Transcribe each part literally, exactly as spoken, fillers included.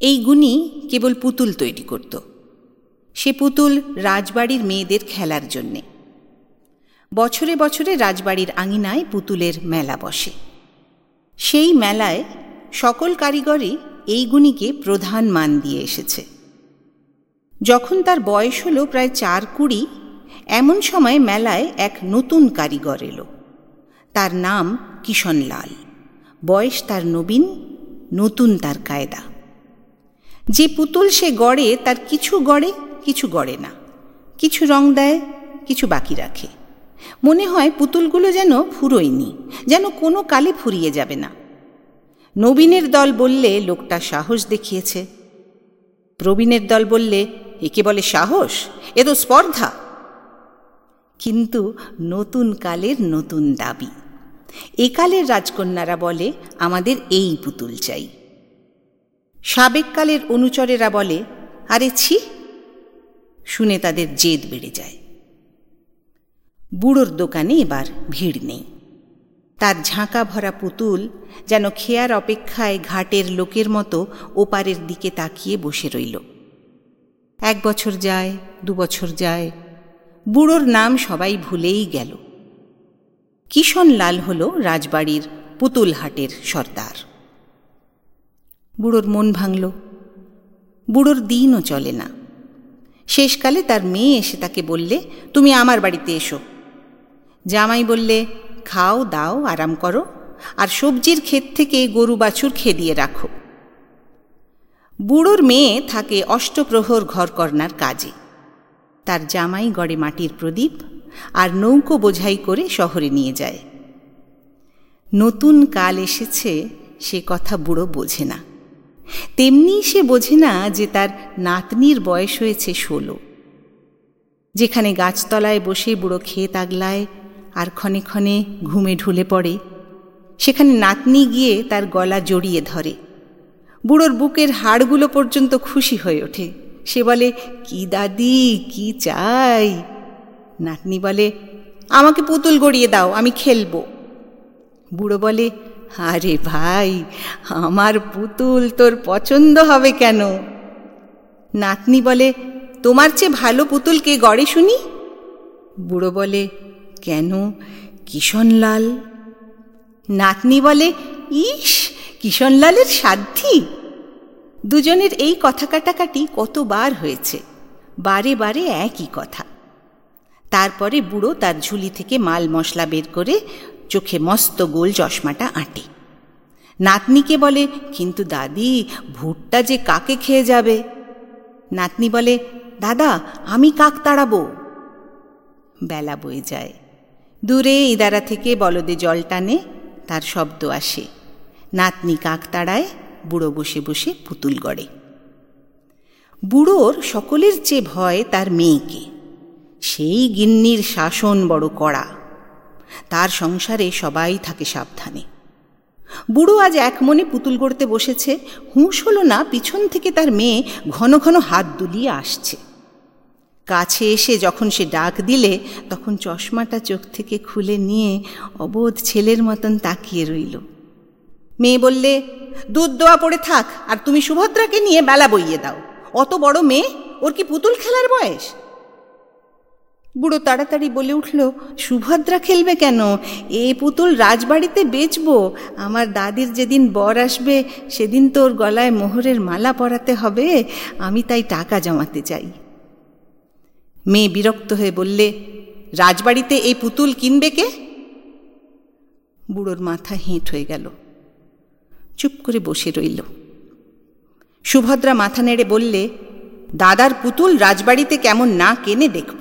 এই গুণী কেবল পুতুল তৈরি করত। সে পুতুল রাজবাড়ির মেয়েদের খেলার জন্যে। বছরে বছরে রাজবাড়ির আঙিনায় পুতুলের মেলা বসে। সেই মেলায় সকল কারিগরই এই গুণীকে প্রধান মান দিয়ে এসেছে। যখন তার বয়স হলো প্রায় চার কুড়ি, এমন সময় মেলায় এক নতুন কারিগর এলো। তার নাম কিষণলাল। বয়স তার নবীন, নতুন তার কায়দা। যে পুতুল সে গড়ে তার কিছু গড়ে, কিছু গড়ে না, কিছু রং দেয়, কিছু বাকি রাখে। মনে হয় পুতুলগুলো যেন ফুরোয়নি, যেন কোনো কালে ফুরিয়ে যাবে না। নবীনের দল বললে লোকটা সাহস দেখিয়েছে। প্রবীণের দল বললে একে বলে সাহস, এ তো স্পর্ধা। কিন্তু নতুন কালের নতুন দাবি। একালের রাজকন্যারা বলে আমাদের এই পুতুল চাই। সাবেক কালের অনুচরেরা বলে আরে ছি। শুনে তাদের জেদ বেড়ে যায়। বুড়োর দোকানে এবার ভিড় নেই। তার ঝাঁকা ভরা পুতুল যেন খেয়ার অপেক্ষায় ঘাটের লোকের মতো ওপারের দিকে তাকিয়ে বসে রইল। এক বছর যায়, দু বছর যায়, বুড়োর নাম সবাই ভুলেই গেল। কিষণলাল হল রাজবাড়ির পুতুল হাটের সর্দার। বুড়োর মন ভাঙল। বুড়োর দিনও চলে না। শেষকালে তার মেয়ে এসে তাকে বললে তুমি আমার বাড়িতে এসো। জামাই বললে খাও দাও, আরাম করো, আর সবজির ক্ষেত থেকে গরু বাছুর খেদিয়ে রাখো। বুড়োর মেয়ে থাকে অষ্টপ্রহর ঘরকরনার কাজে। তার জামাই গড়ে মাটির প্রদীপ আর নৌকো বোঝাই করে শহরে নিয়ে যায়। নতুন কাল এসেছে সে কথা বুড়ো বোঝে না। তেমনি সে বোঝে না যে তার নাতনির বয়স হয়েছে ষোলো। যেখানে গাছতলায় বসে বুড়ো ক্ষেত আগলায় আর ক্ষণে ক্ষণে ঘুমে ঢুলে পড়ে, সেখানে নাতনি গিয়ে তার গলা জড়িয়ে ধরে। বুড়োর বুকের হাড়গুলো পর্যন্ত খুশি হয়ে ওঠে। সে বলে কি দাদি, কি চাই? নাতনি বলে আমাকে পুতুল গড়িয়ে দাও, আমি খেলবো। বুড়ো বলে আরে ভাই, আমার পুতুল তোর পছন্দ হবে কেন? নাতনি বলে তোমার চেয়ে ভালো পুতুল কে গড়ে শুনি? বুড়ো বলে কেন, কিষণলাল। নাতনি বলে ইস, কিষণলালের সাধ্যি। দুজনের এই কথা কাটাকাটি কতবার হয়েছে, বারে বারে একই কথা। তারপরে বুড়ো তার ঝুলি থেকে মাল মশলা বের করে চোখে মস্ত গোল চশমাটা আঁটে। নাতনিকে বলে কিন্তু দাদি, ভুট্টা যে কাকে খেয়ে যাবে? নাতনি বলে দাদা, আমি কাক তাড়াবো। বেলা বয়ে যায়। দূরে ইদারা থেকে বলদে জল টানে, তার শব্দ আসে। নাতনি কাক তাড়ায়, বুড়ো বসে বসে পুতুল গড়ে। বুড়োর সকলের চেয়ে ভয় তার মেয়েকে। সেই গিন্নির শাসন বড় কড়া। তার সংসারে সবাই থাকে সাবধানে। বুড়ো আজ এক মনে পুতুল গড়তে বসেছে, হুঁশ হলো না পিছন থেকে তার মেয়ে ঘন ঘন হাত দুলিয়ে আসছে। কাছে এসে যখন সে ডাক দিলে, তখন চশমাটা চোখ থেকে খুলে নিয়ে অবোধ ছেলের মতন তাকিয়ে রইল। মেয়ে বললে দুধ দোয়া পড়ে থাক, আর তুমি সুভদ্রাকে নিয়ে বেলা বইয়ে দাও। অত বড় মেয়ে, ওর কি পুতুল খেলার বয়স? বুড়ো তাড়াতাড়ি বলে উঠল সুভদ্রা খেলবে কেন? এ পুতুল রাজবাড়িতে বেচবো। আমার দাদির যেদিন বর আসবে সেদিন তো ওর গলায় মোহরের মালা পরাতে হবে। আমি তাই টাকা জমাতে চাই। মেয়ে বিরক্ত হয়ে বললে রাজবাড়িতে এই পুতুল কিনবে কে? বুড়োর মাথা হেঁট হয়ে গেল। চুপ করে বসে রইল। সুভদ্রা মাথা নেড়ে বললে দাদার পুতুল রাজবাড়িতে কেমন না কেনে দেখব।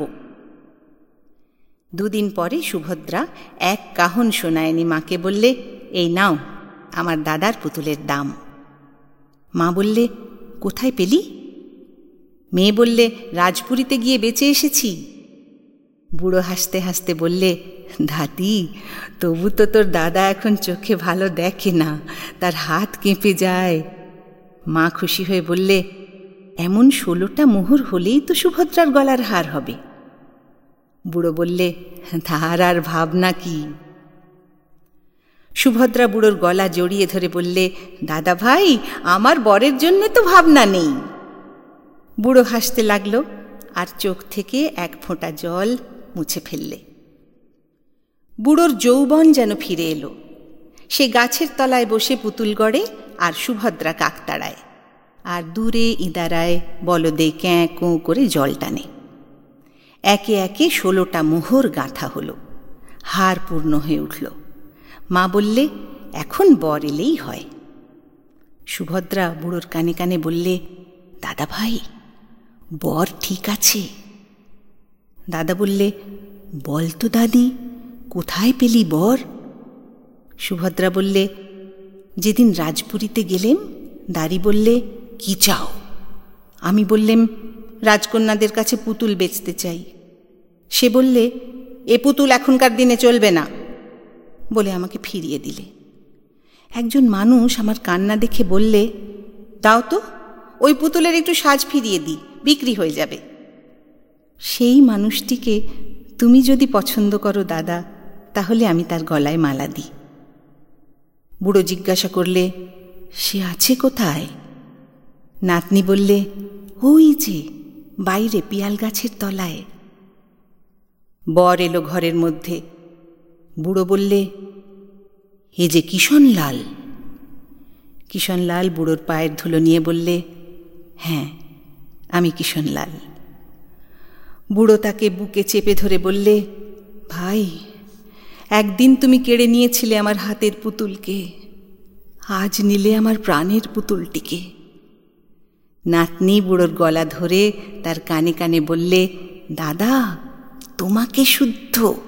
দুদিন পরে সুভদ্রা এক কাহন শোনায়নি মাকে বললে এই নাও আমার দাদার পুতুলের দাম। মা বললে কোথায় পেলি? মেয়ে বললে রাজপুরীতে গিয়ে বেচে এসেছি। বুড়ো হাসতে হাসতে বললে দাদি, তবু তো তোর দাদা এখন চোখে ভালো দেখে না, তার হাত কেঁপে যায়। মা খুশি হয়ে বললে এমন ষোলোটা মোহর হলেই তো সুভদ্রার গলার হার হবে। বুড়ো বললে তার আর ভাবনা কি? সুভদ্রা বুড়োর গলা জড়িয়ে ধরে বললে, দাদা ভাই, আমার বরের জন্যে তো ভাবনা নেই। বুড়ো হাসতে লাগল আর চোখ থেকে এক ফোঁটা জল মুছে ফেললে। বুড়োর যৌবন যেন ফিরে এলো। সে গাছের তলায় বসে পুতুল গড়ে আর সুভদ্রা কাকতাড়ায়, আর দূরে ইদারায় বলদে ক্যাঁ কোঁ করে জল টানে। একে একে ষোলোটা মোহর গাঁথা হল, হার পূর্ণ হয়ে উঠল। মা বললে, এখন বর এলেই হয়। সুভদ্রা বুড়োর কানে কানে বললে, দাদা ভাই, বর ঠিক আছে? দাদা বললে, বল তো দাদি, কোথায় পেলি বর? সুভদ্রা বললে, যেদিন রাজপুরীতে গেলেম, দাড়ি বললে, কি চাও? আমি বললেম, রাজকন্যাদের কাছে পুতুল বেচতে চাই। সে বললে, এ পুতুল এখনকার দিনে চলবে না, বলে আমাকে ফিরিয়ে দিলে। একজন মানুষ আমার কান্না দেখে বললে, দাও তো, ওই পুতুলের একটু সাজ ফিরিয়ে দিই, বিক্রি হয়ে যাবে। সেই মানুষটিকে তুমি যদি পছন্দ করো দাদা, তাহলে আমি তার গলায় মালা দিই। বুড়ো জিজ্ঞাসা করলে, সে আছে কোথায়? নাতনি বললে, ওই যে বাইরে পিয়াল গাছের তলায়। বর এলো ঘরের মধ্যে। বুড়ো বললে, এ যে কিষণলাল। কিষণলাল বুড়োর পায়ের ধুলো নিয়ে বললে, হ্যাঁ, আমি কিষণলাল। বুড়ো তাকে বুকে চেপে ধরে বললে, ভাই, একদিন তুমি কেড়ে নিয়েছিলে আমার হাতের পুতুলকে, আজ নিলে আমার প্রাণের পুতুলটিকে। নাতনি বুড়োর গলা ধরে তার কানে কানে বললে, দাদা, তোমাকে শুদ্ধ